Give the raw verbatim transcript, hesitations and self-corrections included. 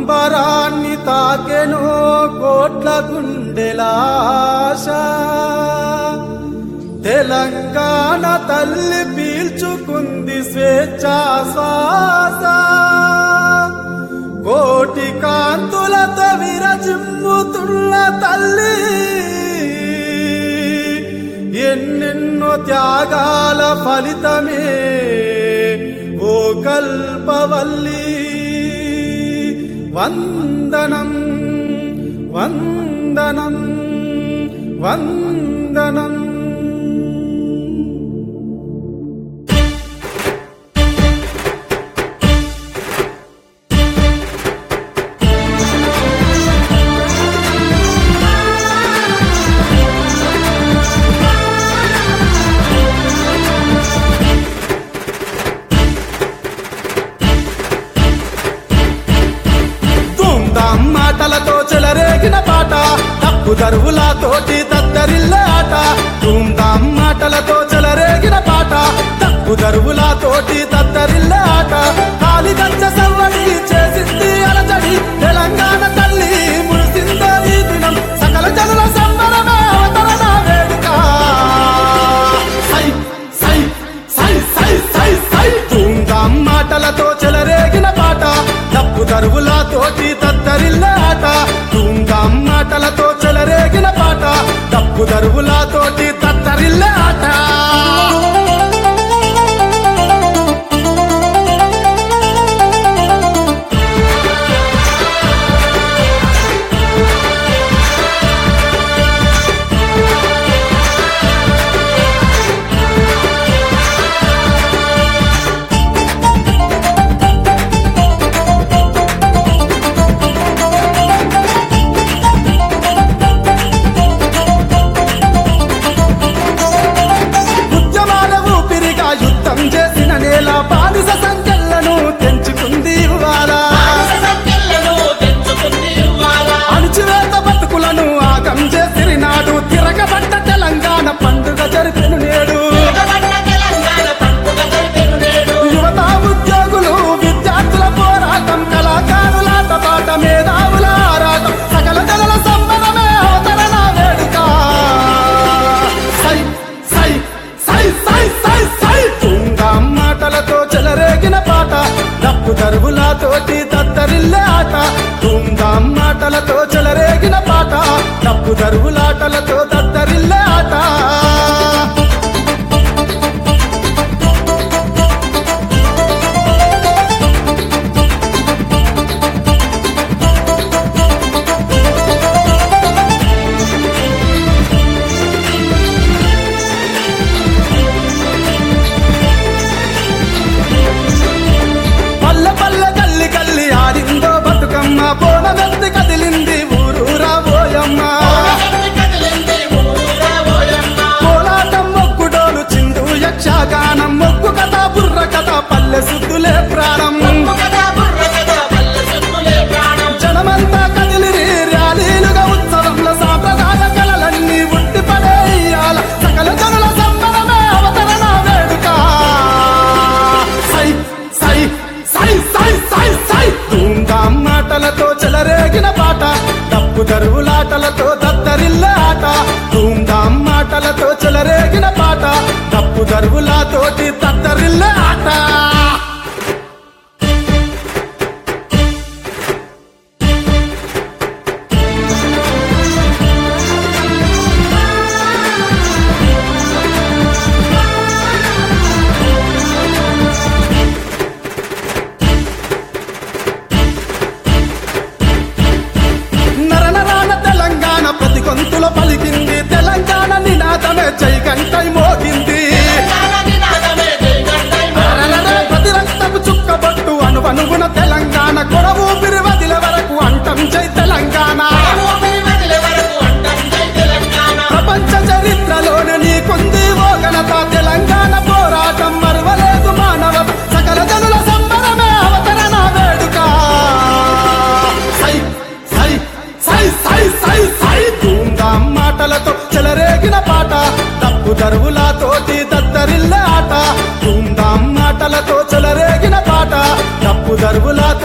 అంబరాన్ని తాకెనో కోట్ల గుండెలాశ తెలంగాణ తల్లి పీల్చుకుంది స్వేచ్ఛా శ్వాస కోటి కాంతులతో విరజిమ్ముతున్న తల్లి ఎన్నెన్నో త్యాగాల ఫలితమే ఓ కల్పవల్లి వందనం వందనం వందనం మాటలతో చెలరేగిన పాట తప్పు దరువులతోటి తద్దరిల్లే ఆట ధూమ్ధాం మాటలతో చెలరేగిన పాట తప్పు దరువులతోటి తద్దరిల్లే ఆట కాలి గంజ సవ్వడి చేసింది అలజడి తెలంగాణ తల్లి మురిసిందే ఈ దినం సకల జనుల సంబరమే అవతరణ వేడుక సై సై సై సై సై సై ధూమ్ధాం మాటలతో చెలరేగిన పాట తప్పు దరువులతోటి తద్దరిల్లే ఆట ధూమ్ధాం మాటలతో చెలరేగిన పాట తప్పు దరువులతోటి తద్దరిల్లే ఆట చేసిన నేల బానిస సంఖ్యలను తెంచుకుంది అణిచివేత బతుకులను ఆగం చేసిరి నాడు తిరగబడ్డ తెలంగాణ పండుగ జరిపెను నేడు యువత ఉద్యోగులు విద్యార్థుల పోరాటం కళాకారులాట పాట మేధావుల ఆరాటం సకల జనుల సంబరమే అవతరణ వేడుక సై సై సై సై సై సై ధూమ్ధాం మాటలతో చెలరేగిన పాట తప్పు దరువులతోటి తద్దరిల్లే ఆట ధూమ్ధాం మాటలతో చెలరేగిన పాట తప్పు దరువులాటలతో తద్దరిల్లే ఆట బోనమెత్తి కదిలింది ఊరూరా ఓయమ్మ కోలాటం మొక్కుడోలు చిందు యక్షగానం మొక్కు కథ బుర్ర కథ పల్లె సుద్దులే ప్రాణం జనమంతా కదిలిరి ర్యాలీలుగా ఉత్సవంలో సాంప్రదాయ కళలన్నీ ఉట్టి పడేయాల సకల జనుల సంబరమే అవతరణ వేడుక సై సై సై సై సై సై ధూమ్ధాం మాటలతో చెలరేగిన పాట తప్పు దరువులాటలతో దద్దరిల్లే ఆట ధూమ్ధాం మాటలతో చెలరేగిన పాట తప్పు దరువులతోటి దద్దరిల్లే ఆట ప్రతి గొంతులో పలికింది తెలంగాణ నినాదమే జై గంటై మోగింది ప్రతి రక్తపు చుక్కబట్టు అనువనుగుణ తెలంగాణ కొడవు బిరువదిల వరకు అంటం జై తెలంగాణ ప్రపంచ చరిత్రలోనే నీకుంది ఓ ఘనత తెలంగాణ పోరాటం మరువలేదు మానవ సకల జనుల సంబరమే అవతరణ వేడుక సై సై సై సై సై సై ధూమ్ధాం మాటలతో చెలరేగిన పాట తప్పు దరువులతోటి దద్దరిల్లే ఆట ధూమ్ధాం మాటలతో చెలరేగిన పాట తప్పు దరువులతో